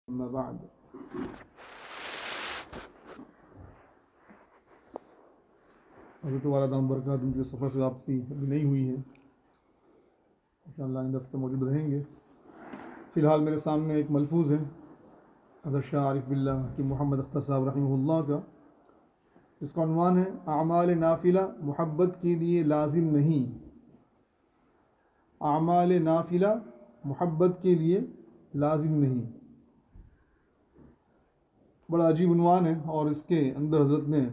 اما بعد حضرت والا دام برکات ان کے سفر سے واپسی ابھی نہیں ہوئی ہے، انشاءاللہ آئندہ ہفتے موجود رہیں گے۔ فی الحال میرے سامنے ایک ملفوظ ہے حضرت شاہ عارف باللہ کی محمد اختر صاحب رحمہ اللہ کا، اس کا عنوان ہے اعمال نافلہ محبت کے لیے لازم نہیں۔ اعمال نافلہ محبت کے لیے لازم نہیں، بڑا عجیب عنوان ہے، اور اس کے اندر حضرت نے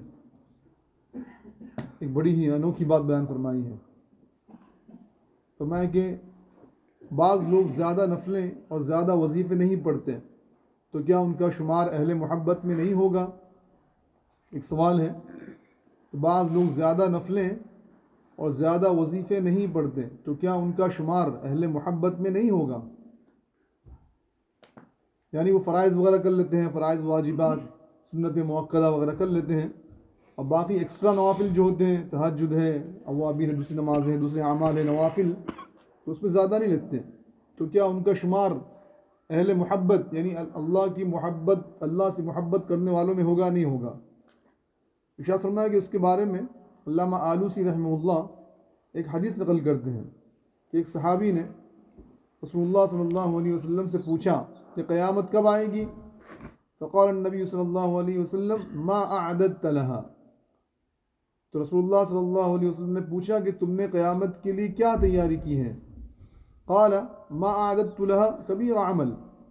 ایک بڑی ہی انوکھی بات بیان فرمائی ہے۔ فرمایا کہ بعض لوگ زیادہ نفلیں اور زیادہ وظیفے نہیں پڑھتے، تو کیا ان کا شمار اہل محبت میں نہیں ہوگا؟ ایک سوال ہے، بعض لوگ زیادہ نفلیں اور زیادہ وظیفے نہیں پڑھتے، تو کیا ان کا شمار اہل محبت میں نہیں ہوگا؟ یعنی وہ فرائض وغیرہ کر لیتے ہیں، فرائض واجبات سنت مؤکدہ وغیرہ کر لیتے ہیں، اور باقی ایکسٹرا نوافل جو ہوتے ہیں، تہجد ہے، اوابین ہے، دوسری نمازیں ہیں، دوسرے اعمال ہیں نوافل، تو اس میں زیادہ نہیں لگتے، تو کیا ان کا شمار اہل محبت یعنی اللہ کی محبت، اللہ سے محبت کرنے والوں میں ہوگا نہیں ہوگا؟ ارشاد فرمایا کہ اس کے بارے میں علامہ آلوسی رحمہ اللہ ایک حدیث نقل کرتے ہیں کہ ایک صحابی نے رسول اللہ صلی اللہ علیہ وسلم سے پوچھا کہ قیامت کب آئے گی؟ فقال النبی صلی اللہ علیہ وسلم ما اعددت لها، تو رسول اللہ صلی اللہ علیہ وسلم نے پوچھا کہ تم نے قیامت کے لیے کیا تیاری کی ہے؟ قال ما اعددت لها کبیر عمل،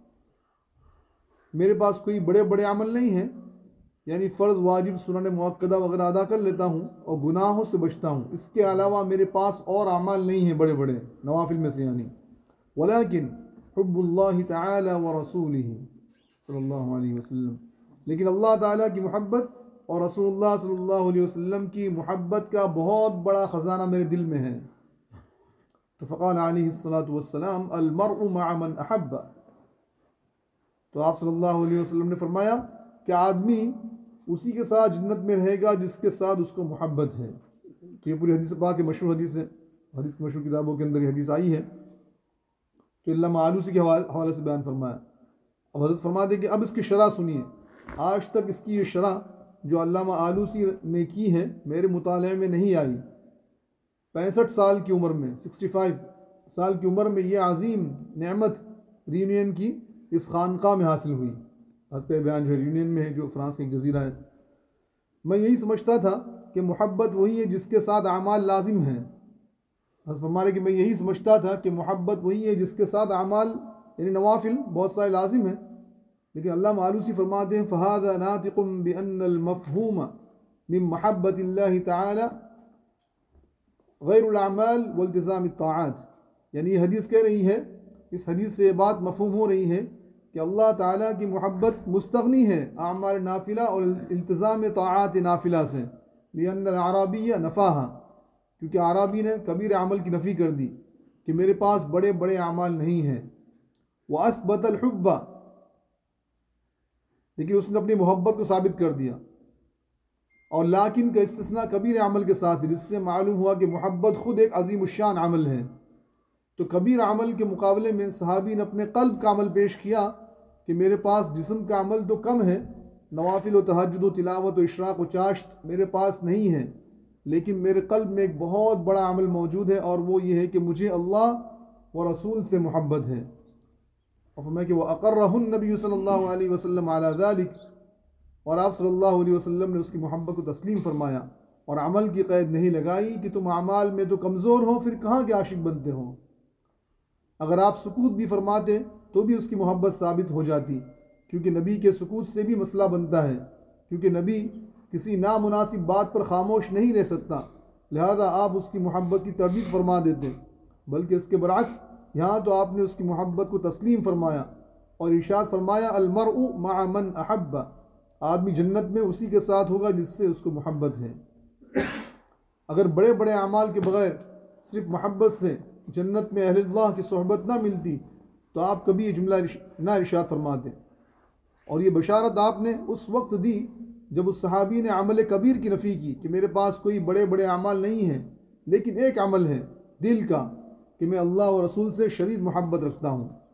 میرے پاس کوئی بڑے بڑے عمل نہیں ہیں، یعنی فرض واجب سنن مؤکدہ وغیرہ ادا کر لیتا ہوں اور گناہوں سے بچتا ہوں، اس کے علاوہ میرے پاس اور اعمال نہیں ہیں بڑے بڑے نوافل میں سے، یعنی ولیکن حب اللہ تعالی ورسولہ صلی اللہ علیہ وسلم، لیکن اللہ تعالیٰ کی محبت اور رسول اللہ صلی اللہ علیہ وسلم کی محبت کا بہت بڑا خزانہ میرے دل میں ہے۔ تو فقال علیہ الصلاۃ والسلام المرء مع من احب، تو آپ صلی اللہ علیہ وسلم نے فرمایا کہ آدمی اسی کے ساتھ جنت میں رہے گا جس کے ساتھ اس کو محبت ہے۔ تو یہ پوری حدیث پاک مشہور حدیث ہے، حدیث کی مشہور کتابوں کے اندر یہ حدیث آئی ہے، تو علامہ آلوسی کے حوالے سے بیان فرمایا۔ اب حضرت فرماتے کہ اب اس کی شرح سنیے۔ آج تک اس کی یہ شرح جو علامہ آلوسی نے کی ہے میرے مطالعے میں نہیں آئی۔ 65 سال کی عمر میں، 65 سال کی عمر میں یہ عظیم نعمت ریونین کی اس خانقاہ میں حاصل ہوئی۔ آج کا بیان جو ہے ریونین میں ہے، جو فرانس کا ایک جزیرہ ہے۔ میں یہی سمجھتا تھا کہ محبت وہی ہے جس کے ساتھ اعمال لازم ہیں۔ حضرت فرماتے کہ میں یہی سمجھتا تھا کہ محبت وہی ہے جس کے ساتھ اعمال یعنی نوافل بہت سارے لازم ہیں، لیکن علامہ آلوسی فرماتے ہیں فَهَذَا نَاطِقٌ بِأَنَّ الْمَفْهُومَ مِن مَحَبَّةِ اللَّهِ تَعَالَى غَيْرُ الْأَعْمَالِ وَالْتِزَامِ الطَّاعَاتِ، یعنی یہ حدیث کہہ رہی ہے، اس حدیث سے یہ بات مفہوم ہو رہی ہے کہ اللہ تعالیٰ کی محبت مستغنی ہے اعمال نافلہ اور التزام طاعات نافلہ سے، لِأَنَّ الْأَعْرَابِيَّ نَفَاهَا، کیونکہ اعرابی نے کبیر عمل کی نفی کر دی کہ میرے پاس بڑے بڑے اعمال نہیں ہیں۔ وَأَثْبَتَ الْحُبَّ، لیکن اس نے اپنی محبت کو ثابت کر دیا، اور لیکن کا استثناء کبیر عمل کے ساتھ، جس سے معلوم ہوا کہ محبت خود ایک عظیم الشان عمل ہے۔ تو کبیر عمل کے مقابلے میں صحابی نے اپنے قلب کا عمل پیش کیا کہ میرے پاس جسم کا عمل تو کم ہے، نوافل و تہجد و تلاوت و اشراق و چاشت میرے پاس نہیں ہے، لیکن میرے قلب میں ایک بہت بڑا عمل موجود ہے، اور وہ یہ ہے کہ مجھے اللہ و رسول سے محبت ہے۔ اور فرمایا کہ وَأَقَرَّهُ النَّبِيُّ صلی اللہ علیہ وسلم علی ذَلِكَ، اور آپ صلی اللہ علیہ وسلم نے اس کی محبت کو تسلیم فرمایا، اور عمل کی قید نہیں لگائی کہ تم اعمال میں تو کمزور ہو، پھر کہاں کے عاشق بنتے ہو۔ اگر آپ سکوت بھی فرماتے تو بھی اس کی محبت ثابت ہو جاتی، کیونکہ نبی کے سکوت سے بھی مسئلہ بنتا ہے، کیونکہ نبی کسی نامناسب بات پر خاموش نہیں رہ سکتا، لہذا آپ اس کی محبت کی تردید فرما دیتے، بلکہ اس کے برعکس یہاں تو آپ نے اس کی محبت کو تسلیم فرمایا اور ارشاد فرمایا المرء مع من احب، آدمی جنت میں اسی کے ساتھ ہوگا جس سے اس کو محبت ہے۔ اگر بڑے بڑے اعمال کے بغیر صرف محبت سے جنت میں اہل اللہ کی صحبت نہ ملتی تو آپ کبھی یہ جملہ نہ ارشاد فرماتے، اور یہ بشارت آپ نے اس وقت دی جب اس صحابی نے عمل کبیر کی نفی کی کہ میرے پاس کوئی بڑے بڑے اعمال نہیں ہیں، لیکن ایک عمل ہے دل کا کہ میں اللہ و رسول سے شدید محبت رکھتا ہوں۔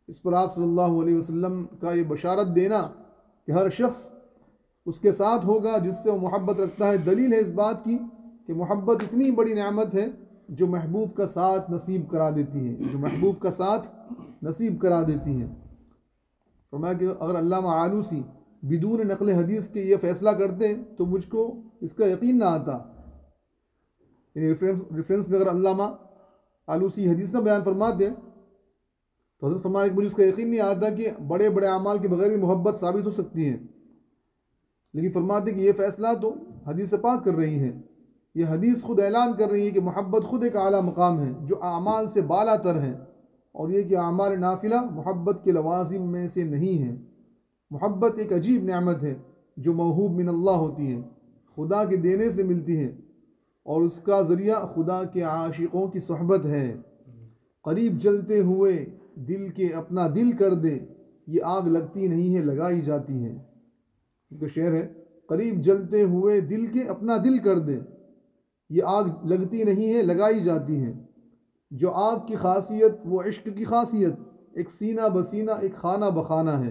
اس پر آپ صلی اللہ علیہ وسلم کا یہ بشارت دینا کہ ہر شخص اس کے ساتھ ہوگا جس سے وہ محبت رکھتا ہے، دلیل ہے اس بات کی کہ محبت اتنی بڑی نعمت ہے جو محبوب کا ساتھ نصیب کرا دیتی ہے، جو محبوب کا ساتھ نصیب کرا دیتی ہے۔ فرمایا کہ اگر علامہ آلوسی بدون نقل حدیث کے یہ فیصلہ کرتے تو مجھ کو اس کا یقین نہ آتا، یعنی ریفرنس میں اگر علامہ آلوسی حدیث نہ بیان فرماتے تو حضرت فرمایا کہ مجھے اس کا یقین نہیں آتا کہ بڑے بڑے اعمال کے بغیر بھی محبت ثابت ہو سکتی ہے، لیکن فرماتے کہ یہ فیصلہ تو حدیث پاک کر رہی ہے، یہ حدیث خود اعلان کر رہی ہے کہ محبت خود ایک اعلیٰ مقام ہے جو اعمال سے بالا تر ہے، اور یہ کہ اعمال نافلہ محبت کے لوازم میں سے نہیں ہے۔ محبت ایک عجیب نعمت ہے جو موہوب من اللہ ہوتی ہے، خدا کے دینے سے ملتی ہے، اور اس کا ذریعہ خدا کے عاشقوں کی صحبت ہے۔ قریب جلتے ہوئے دل کے اپنا دل کر دے، یہ آگ لگتی نہیں ہے لگائی جاتی ہے۔ اس کا شعر ہے، قریب جلتے ہوئے دل کے اپنا دل کر دے، یہ آگ لگتی نہیں ہے لگائی جاتی ہے۔ جو آگ کی خاصیت وہ عشق کی خاصیت، ایک سینہ بسینہ ایک خانہ بخانہ ہے۔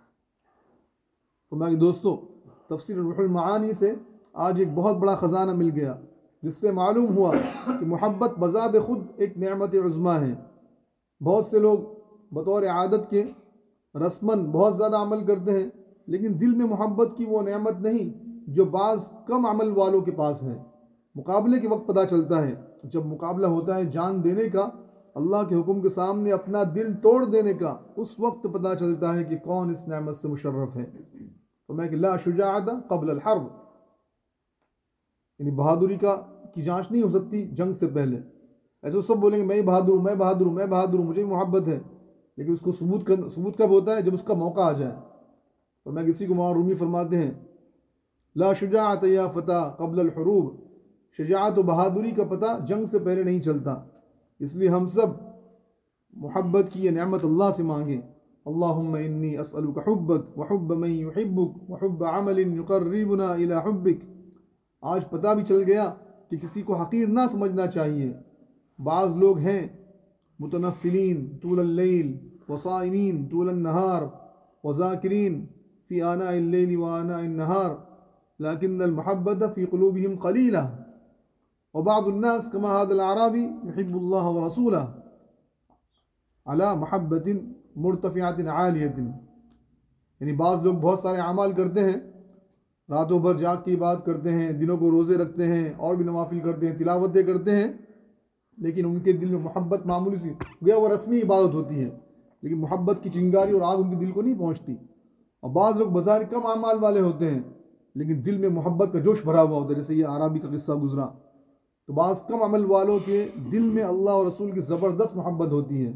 تو میں دوستو تفسیر روح المعانی سے آج ایک بہت بڑا خزانہ مل گیا، جس سے معلوم ہوا کہ محبت بذات خود ایک نعمت عظمیٰ ہے۔ بہت سے لوگ بطور عادت کے رسماً بہت زیادہ عمل کرتے ہیں، لیکن دل میں محبت کی وہ نعمت نہیں جو بعض کم عمل والوں کے پاس ہے۔ مقابلے کے وقت پتہ چلتا ہے، جب مقابلہ ہوتا ہے جان دینے کا، اللہ کے حکم کے سامنے اپنا دل توڑ دینے کا، اس وقت پتہ چلتا ہے کہ کون اس نعمت سے مشرف ہے۔ فرمایا کہ لا شجاعت قبل الحرب، یعنی بہادری کی جانچ نہیں ہو سکتی جنگ سے پہلے۔ ایسے وہ سب بولیں گے میں بہادر ہوں، میں بہادر ہوں، میں بہادر ہوں، مجھے بھی محبت ہے، لیکن اس کو ثبوت کب ہوتا ہے؟ جب اس کا موقع آ جائے۔ اور میں کسی کو مولانا رومی فرماتے ہیں لا شجاعت یا فتح قبل الحروب، شجاعت و بہادری کا پتہ جنگ سے پہلے نہیں چلتا۔ اس لیے ہم سب محبت کی یہ نعمت اللہ سے مانگیں۔ اللہم انی اسألک حبک وحب من یحبک وحب عمل یقربنا الی حبک۔ آج پتہ بھی چل گیا کہ کسی کو حقیر نہ سمجھنا چاہیے۔ بعض لوگ ہیں متنفلین طول اللیل وصائمین طول النہار وذاکرین فی آناء اللیل وآناء النہار لیکن المحبت فی قلوبہم قلیلہ وبعض الناس كما هذا الأعرابي يحب الله ورسوله على محبة مرتفعة عالية، یعنی بعض لوگ بہت سارے اعمال کرتے ہیں، راتوں بھر جاگ کے عبادت کرتے ہیں، دنوں کو روزے رکھتے ہیں، اور بھی نوافل کرتے ہیں، تلاوتیں کرتے ہیں، لیکن ان کے دل میں محبت معمولی سی گویا وہ رسمی عبادت ہوتی ہے، لیکن محبت کی چنگاری اور آگ ان کے دل کو نہیں پہنچتی۔ اور بعض لوگ بظاہر کم اعمال والے ہوتے ہیں لیکن دل میں محبت کا جوش بھرا ہوا ہوتا ہے، جیسے یہ اعرابی کا قصہ گزرا۔ تو بعض کم عمل والوں کے دل میں اللہ اور رسول کی زبردست محبت ہوتی ہے۔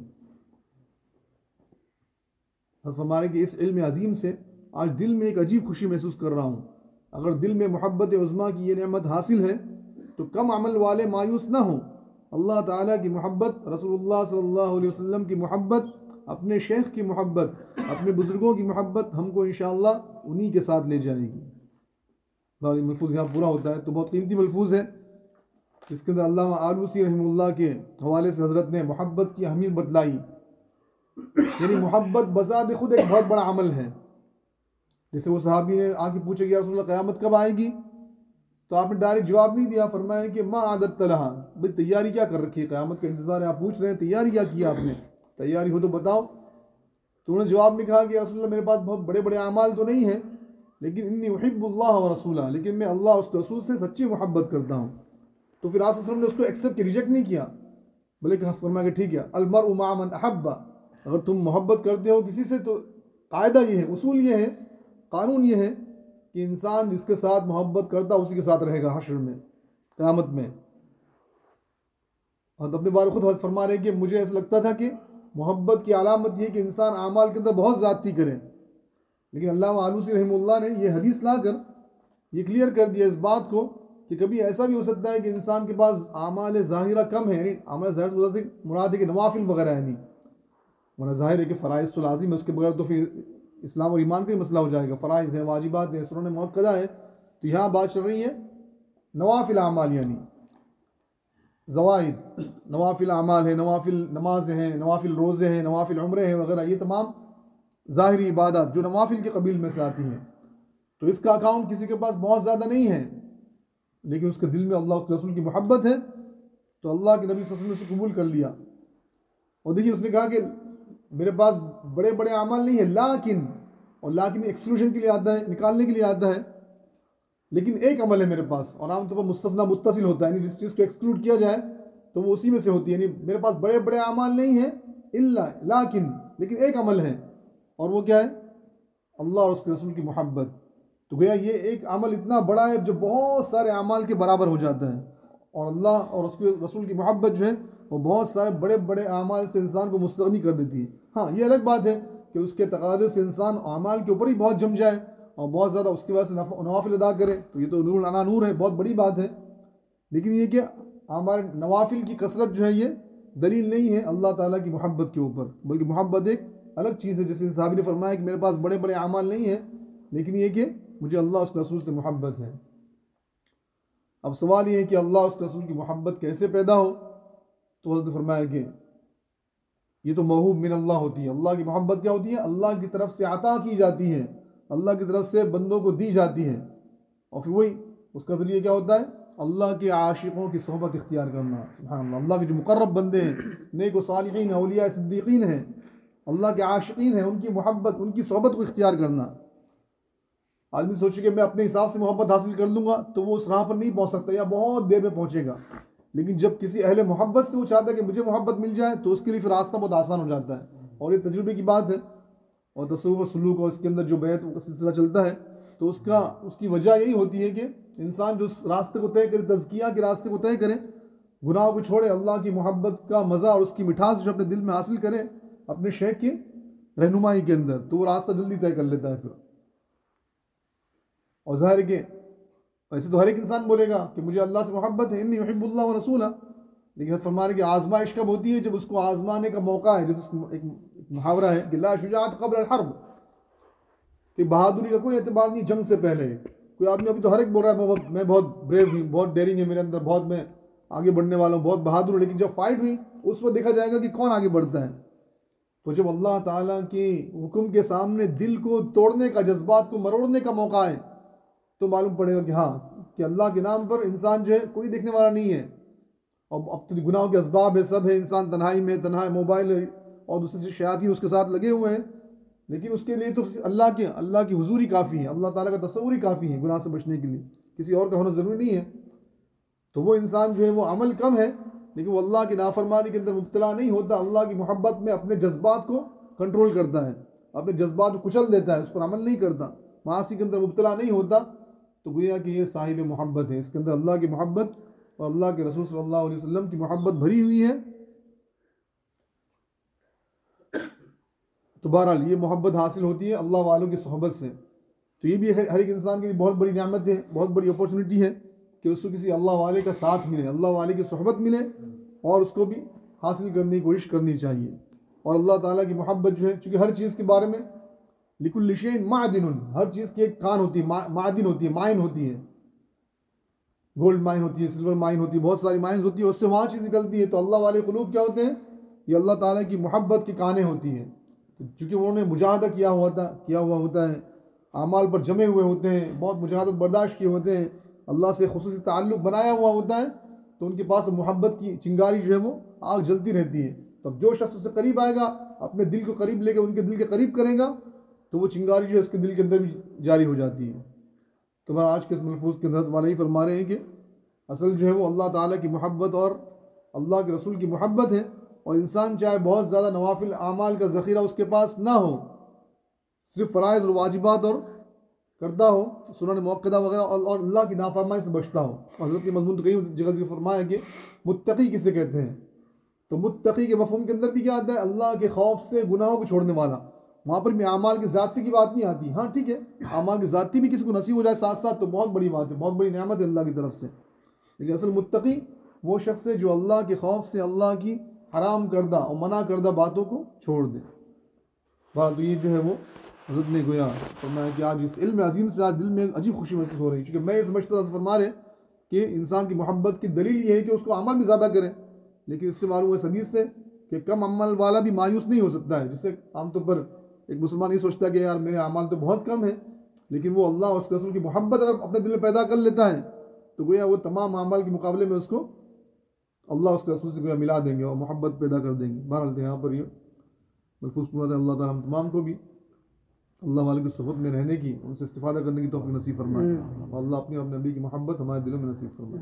حضرت فرما رہے کہ اس علم عظیم سے آج دل میں ایک عجیب خوشی محسوس کر رہا ہوں۔ اگر دل میں محبت عظمیٰ کی یہ نعمت حاصل ہے تو کم عمل والے مایوس نہ ہوں۔ اللہ تعالیٰ کی محبت، رسول اللہ صلی اللہ علیہ وسلم کی محبت، اپنے شیخ کی محبت، اپنے بزرگوں کی محبت ہم کو انشاءاللہ انہی کے ساتھ لے جائے گی۔ ملفوظ یہاں پورا ہوتا ہے تو بہت قیمتی ملفوظ ہے، جس کے اندر علامہ آلوسی رحمہ اللہ کے حوالے سے حضرت نے محبت کی اہمیت بتلائی۔ یعنی محبت بذات خود ایک بہت بڑا عمل ہے۔ جیسے وہ صحابی نے آ کے پوچھا کہ یا رسول اللہ قیامت کب آئے گی، تو آپ نے ڈائریکٹ جواب نہیں دیا، فرمایا کہ ما عادت لہا، بھائی تیاری کیا کر رکھی ہے، قیامت کا انتظار ہے، آپ پوچھ رہے ہیں تیاری کیا کیا آپ نے، تیاری ہو تو بتاؤ۔ تو انہوں نے جواب میں کہا کہ یا رسول اللہ میرے پاس بہت بڑے بڑے اعمال تو نہیں ہیں، لیکن انی احب اللہ و رسولہ، لیکن میں اللہ اور اس کے رسول سے سچی محبت کرتا ہوں۔ تو پھر آپ صلی اللہ علیہ وسلم نے اس کو ایکسیپٹ کی، ریجیکٹ نہیں کیا، بلکہ فرمایا کہ ٹھیک ہے، المرء مع من احب، اگر تم محبت کرتے ہو کسی سے تو قاعدہ یہ ہے، اصول یہ ہے، قانون یہ ہے کہ انسان جس کے ساتھ محبت کرتا اسی کے ساتھ رہے گا حشر میں، قیامت میں۔ اور اپنے بارے خود حضرت فرما رہے ہیں کہ مجھے ایسا لگتا تھا کہ محبت کی علامت یہ کہ انسان اعمال کے اندر بہت زیادتی کرے، لیکن علامہ آلوسی رحمہ اللہ نے یہ حدیث لا کر یہ کلیئر کر دیا اس بات کو کہ کبھی ایسا بھی ہو سکتا ہے کہ انسان کے پاس اعمال ظاہرہ کم ہے، یعنی اعمال ظاہر سے مراد ہے کہ نوافل وغیرہ ہے نہیں، ورنہ ظاہر ہے کہ فرائض تو لازم ہے، اس کے بغیر تو پھر اسلام اور ایمان کا ہی مسئلہ ہو جائے گا۔ فرائض ہیں، واجبات ہیں، سنن مؤکدہ ہے، تو یہاں بات چل رہی ہے نوافل اعمال، یعنی زوائد، نوافل اعمال ہیں، نوافل نمازیں ہیں، نوافل روزے ہیں، نوافل عمرے ہیں وغیرہ، یہ تمام ظاہری عبادات جو نوافل کے قبیل میں سے آتی ہیں. تو اس کا اکاؤنٹ کسی کے پاس بہت زیادہ نہیں ہے، لیکن اس کے دل میں اللہ کے رسول کی محبت ہے، تو اللہ کے نبی صلی اللہ علیہ وسلم نے اسے قبول کر لیا. اور دیکھیے اس نے کہا کہ میرے پاس بڑے بڑے اعمال نہیں ہے، لیکن، اور لیکن ایکسکلوژن کے لیے آتا ہے، نکالنے کے لیے آتا ہے، لیکن ایک عمل ہے میرے پاس. اور عام طور پر مستثنیٰ متصل ہوتا ہے، یعنی جس چیز کو ایکسکلوڈ کیا جائے تو وہ اسی میں سے ہوتی ہے. یعنی میرے پاس بڑے بڑے اعمال نہیں ہیں لیکن ایک عمل ہے، اور وہ کیا ہے؟ اللہ اور اس کے رسول کی محبت. تو گویا یہ ایک عمل اتنا بڑا ہے جو بہت سارے اعمال کے برابر ہو جاتا ہے، اور اللہ اور اس کے رسول کی محبت جو ہے وہ بہت سارے بڑے بڑے اعمال سے انسان کو مستغنی کر دیتی ہے. ہاں یہ الگ بات ہے کہ اس کے تقاضے سے انسان اعمال کے اوپر ہی بہت جم جائے اور بہت زیادہ اس کی وجہ سے نوافل ادا کرے، تو یہ تو نور علی نور ہے، بہت بڑی بات ہے. لیکن یہ کہ ہمارے نوافل کی کثرت جو ہے یہ دلیل نہیں ہے اللہ تعالیٰ کی محبت کے اوپر، بلکہ محبت ایک الگ چیز ہے. جیسے صحابی نے فرمایا کہ میرے پاس بڑے بڑے اعمال نہیں ہیں، لیکن یہ کہ مجھے اللہ اس کے رسول سے محبت ہے. اب سوال یہ ہے کہ اللہ اس کے رسول کی محبت کیسے پیدا ہو؟ تو حضرت نے فرمایا کہ یہ تو موہوب من اللہ ہوتی ہے. اللہ کی محبت کیا ہوتی ہے؟ اللہ کی طرف سے عطا کی جاتی ہے، اللہ کی طرف سے بندوں کو دی جاتی ہے، اور پھر وہی اس کا ذریعہ کیا ہوتا ہے؟ اللہ کے عاشقوں کی صحبت اختیار کرنا. سبحان اللہ، اللہ کے جو مقرب بندے ہیں، نیک و صالحین، اولیاء صدیقین ہیں، اللہ کے عاشقین ہیں، ان کی محبت، ان کی صحبت کو اختیار کرنا. آدمی سوچے کہ میں اپنے حساب سے محبت حاصل کر لوں گا تو وہ اس راہ پر نہیں پہنچ سکتا یا بہت دیر میں پہنچے گا. لیکن جب کسی اہل محبت سے وہ چاہتا ہے کہ مجھے محبت مل جائے تو اس کے لیے پھر راستہ بہت آسان ہو جاتا ہے. اور یہ تجربے کی بات ہے، اور تصوف و سلوک اور اس کے اندر جو بیعت کا سلسلہ چلتا ہے تو اس کی وجہ یہی ہوتی ہے کہ انسان جو اس راستے کو طے کرے، تزکیہ کے راستے کو طے کرے، گناہوں کو چھوڑے، اللہ کی محبت کا مزہ اور اس کی مٹھاس جو اپنے دل میں حاصل کرے اپنے شیخ کی رہنمائی کے اندر، تو وہ راستہ جلدی طے کر لیتا ہے پھر. اور ظاہر ہے کہ ایسے تو ہر ایک انسان بولے گا کہ مجھے اللہ سے محبت ہے، انی احب اللہ و رسولہ، لیکن حضرت فرما رہے کہ آزمائش کب ہوتی ہے؟ جب اس کو آزمانے کا موقع ہے. جیسے اس کو ایک محاورہ ہے کہ لا شجاعت قبل الحرب، کہ بہادری کا کوئی اعتبار نہیں جنگ سے پہلے. کوئی آدمی ابھی تو ہر ایک بول رہا ہے میں بہت بریو ہوں، بہت ڈیرنگ ہے میرے اندر، بہت میں آگے بڑھنے والا ہوں، بہت بہادر ہوں، لیکن جب فائٹ ہوئی اس وقت دیکھا جائے گا کہ کون آگے بڑھتا ہے. تو جب اللہ تعالیٰ کے حکم کے سامنے دل کو توڑنے کا، جذبات کو مروڑنے کا موقع ہے تو معلوم پڑے گا کہ ہاں، کہ اللہ کے نام پر انسان جو ہے کوئی دیکھنے والا نہیں ہے. اب تو گناہوں کے اسباب ہے، سب ہے، انسان تنہائی میں، تنہا موبائل ہے اور دوسرے سے شیاطین اس کے ساتھ لگے ہوئے ہیں، لیکن اس کے لیے تو اللہ کی حضور ہی کافی ہے، اللہ تعالیٰ کا تصور ہی کافی ہے گناہ سے بچنے کے لیے، کسی اور کا ہونا ضروری نہیں ہے. تو وہ انسان جو ہے وہ عمل کم ہے لیکن وہ اللہ کی نافرمانی کے اندر مبتلا نہیں ہوتا، اللہ کی محبت میں اپنے جذبات کو کنٹرول کرتا ہے، اپنے جذبات کو کچل دیتا ہے، اس پر عمل نہیں کرتا، معاصی کے اندر مبتلا نہیں ہوتا، تو گویا کہ یہ صاحب محبت ہے. اس کے اندر اللہ کی محبت اور اللہ کے رسول صلی اللہ علیہ وسلم کی محبت بھری ہوئی ہے. تو بہرحال یہ محبت حاصل ہوتی ہے اللہ والوں کی صحبت سے. تو یہ بھی ہر ایک انسان کے لیے بہت بڑی نعمت ہے، بہت بڑی اپورچونٹی ہے کہ اس کو کسی اللہ والے کا ساتھ ملے، اللہ والے کی صحبت ملے، اور اس کو بھی حاصل کرنے کی کوشش کرنی چاہیے. اور اللہ تعالیٰ کی محبت جو ہے، چونکہ ہر چیز کے بارے میں لکل شیء معدن، ہر چیز کی ایک کان ہوتی ہے، معدن ہوتی ہے، مائن ہوتی ہے، گولڈ مائن ہوتی ہے، سلور مائن ہوتی ہے، بہت ساری مائنز ہوتی ہے، اس سے وہاں چیز نکلتی ہے. تو اللہ والے قلوب کیا ہوتے ہیں؟ یہ اللہ تعالیٰ کی محبت کی کانیں ہوتی ہیں. چونکہ انہوں نے مجاہدہ کیا ہوا ہوتا ہے، اعمال پر جمے ہوئے ہوتے ہیں، بہت مجاہدت برداشت کیے ہوتے ہیں، اللہ سے خصوصی تعلق بنایا ہوا ہوتا ہے، تو ان کے پاس محبت کی چنگاری جو ہے وہ آگ جلتی رہتی ہے. تو اب جو شخص اس سے قریب آئے گا، اپنے دل کو قریب لے کے ان کے دل کے قریب کرے گا، تو وہ چنگاری جو ہے اس کے دل کے اندر بھی جاری ہو جاتی ہے. تو میں آج کے اس ملفوظ کے اندر والے ہی فرما رہے ہیں کہ اصل جو ہے وہ اللہ تعالیٰ کی محبت اور اللہ کے رسول کی محبت ہے. اور انسان چاہے بہت زیادہ نوافل اعمال کا ذخیرہ اس کے پاس نہ ہو، صرف فرائض اور واجبات اور کرتا ہو، سنن موقدہ وغیرہ، اور اللہ کی نافرمانی سے بچتا ہو. حضرت کی مضمون تو کئی جگہ سے فرمایا کہ متقی کسے کہتے ہیں. تو متقی کے مفہوم کے اندر بھی کیا آتا ہے؟ اللہ کے خوف سے گناہوں کو چھوڑنے والا. وہاں پر بھی اعمال کی ذاتی کی بات نہیں آتی. ہاں ٹھیک ہے، اعمال کی ذاتی بھی کسی کو نصیب ہو جائے ساتھ ساتھ تو بہت بڑی بات ہے، بہت بڑی نعمت ہے اللہ کی طرف سے. لیکن اصل متقی وہ شخص ہے جو اللہ کے خوف سے اللہ کی حرام کردہ اور منع کردہ باتوں کو چھوڑ دے. تو یہ جو ہے وہ حضرت نے گویا فرمایا کہ آج اس علم عظیم سے آج دل میں عجیب خوشی محسوس ہو رہی ہے، چونکہ میں یہ سمجھتا تھا، فرما رہے कि इंसान की मोहब्बत की दलील ये है कि उसको अमल भी ज़्यादा करें। लेकिन इससे मालूम है इस हदीस से कि कम अमल वाला भी मायूस नहीं हो सकता है, जिससे आमतौर पर एक मुसलमान ये सोचता है कि यार मेरे अमाल तो बहुत कम है, लेकिन वो अल्लाह और उसके रसूल की मोहब्बत अगर अपने दिल में पैदा कर लेता है तो गोया वो तमाम अमाल के मुकाबले में उसको अल्लाह उसके रसूल से गोया मिला देंगे और मोहब्बत पैदा कर देंगे। बहरहाल तो यहाँ पर ये मलफूज पूरा था। अल्लाह ताला हम तमाम को भी अल्लाह वाले की सोहबत में रहने की, उनसे इस्तिफादा करने की तौफीक नसीब फरमाए और अल्लाह अपनी और नबी की मोहब्बत हमारे दिलों में नसीब फरमाए।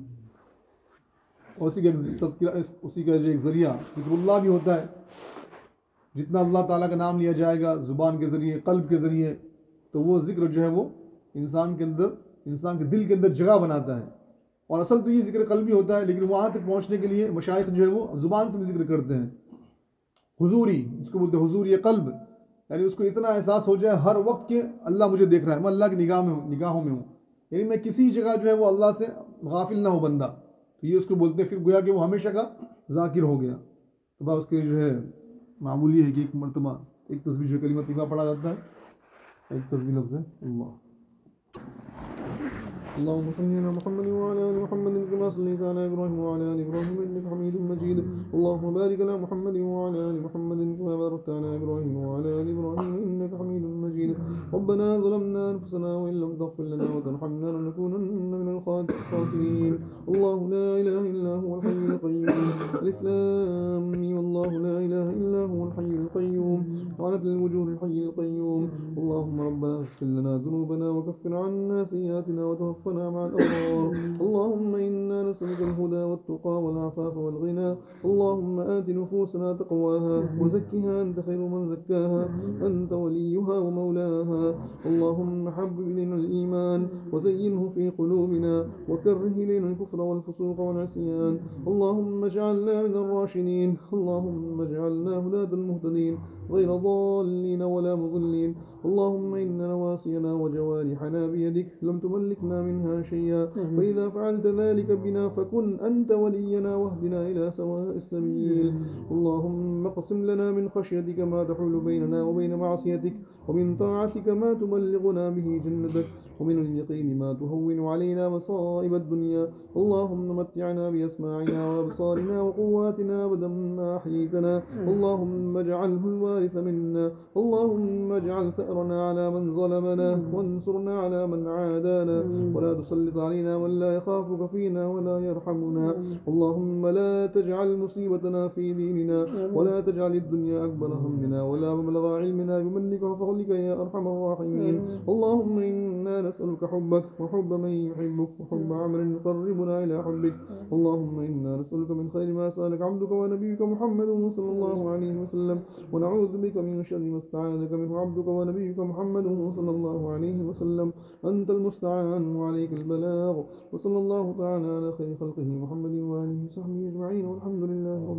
और उसी का जो एक ज़रिया ज़िक्रुल्लाह भी होता है। जितना अल्लाह ताला का नाम लिया जाएगा ज़ुबान के ज़रिए, क़ल्ब के ज़रिए, तो वो ज़िक्र जो है वो इंसान के अंदर, इंसान के दिल के अंदर जगह बनाता है। और असल तो ये ज़िक्र क़ल्बी होता है, लेकिन वहाँ तक पहुँचने के लिए मशाइख जो है वो ज़ुबान से भी ज़िक्र करते हैं। हुजूरी, जिसको बोलते हैं हुजूरी क़ल्ब, यानी उसको इतना एहसास हो जाए हर वक्त के अल्लाह मुझे देख रहा है, मैं अल्लाह की निगाहों में हूँ, यानी मैं किसी जगह जो है वो अल्लाह से गाफिल ना हो बंदा। तो ये उसको बोलते हैं, फिर गोया कि वो हमेशा का ज़ाकिर हो गया। तो बस उसके जो है मामूली है कि एक मरतबा एक तस्बीह जो कलिमा तैयबा पढ़ा जाता है, एक तस्बीह लफ्ज़ है अल्लाह। اللهم صل على محمد وعلى ال محمد كما صليت على ابراهيم وعلى ال ابراهيم انك حميد مجيد. اللهم بارك على محمد وعلى ال محمد كما باركت على ابراهيم وعلى ال ابراهيم انك حميد مجيد. ربنا ظلمنا انفسنا وان لم تغفر لنا وترحمنا لنكونن من الخاسرين. الله لا اله الا هو الحي القيوم. الف لام ميم. الله لا اله الا هو الحي القيوم وعنت الوجوه الحي القيوم. اللهم ربنا اغفر لنا ذنوبنا وكفر عنا سيئاتنا وتوفنا مع الأبرار. اللهم إنا نسألك الهدى والتقى والعفاف والغنى. اللهم آت نفوسنا تقواها وزكها أنت خير من زكاها أنت وليها ومولاها. اللهم حبب إلينا الإيمان وزينه في قلوبنا وكره إلينا الكفر والفسوق والعصيان. اللهم اجعلنا من الراشدين. اللهم اجعلنا هداة مهتدين غير ضالين ولا مضلين. اللهم إن نواصينا وجوارحنا بيدك لم تملكنا منها شيئا، فإذا فعلت ذلك بنا فكن أنت ولينا واهدنا إلى سواء السبيل. اللهم اقسم لنا من خشيتك ما تحول بيننا وبين معصيتك، ومن طاعتك ما تبلغنا به جنتك، ومن اليقين ما تهون علينا مصائب الدنيا. اللهم متعنا بأسماعنا وأبصارنا وقواتنا أبدا ما أحييتنا. اللهم اجعله الوارث منا. اللهم اجعل ثأرنا على من ظلمنا وانصرنا على من عادانا، ولا تسلط علينا من لا يخافك فينا ولا يرحمنا. اللهم لا تجعل مصيبتنا في ديننا، ولا تجعل الدنيا أكبر همنا ولا مبلغ علمنا، بمنك وفضلك يا أرحم الراحمين. اللهم إنا نسألك حبك وحب من يحبك وحب عمل يقربنا إلى حبك. اللهم إنا نسألك من خير ما سألك عبدك ونبيك محمد صلى الله عليه وسلم، ونعوذ بك من شر ما استعاذك منه عبدك ونبيك محمد صلى الله عليه وسلم. أنت المستعان وعليك البلاغ. وصلى الله تعالى على خير خلقه محمد وآله وصحبه أجمعين، والحمد لله رب